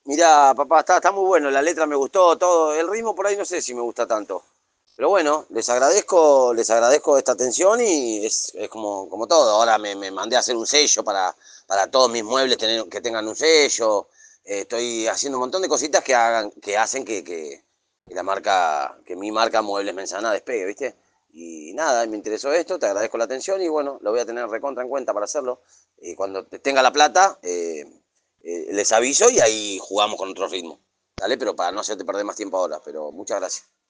Mirá, papá, está muy bueno, la letra me gustó, todo. El ritmo por ahí no sé si me gusta tanto. Pero bueno, les agradezco esta atención y es como todo. Ahora me mandé a hacer un sello para todos mis muebles que tengan un sello. Estoy haciendo un montón de cositas que hacen que que mi marca Muebles Mensana despegue, ¿viste? Y nada, me interesó esto, te agradezco la atención y bueno, lo voy a tener recontra en cuenta para hacerlo. Y cuando tenga la plata, les aviso y ahí jugamos con otro ritmo. ¿Dale? Pero para no hacerte perder más tiempo ahora, pero muchas gracias.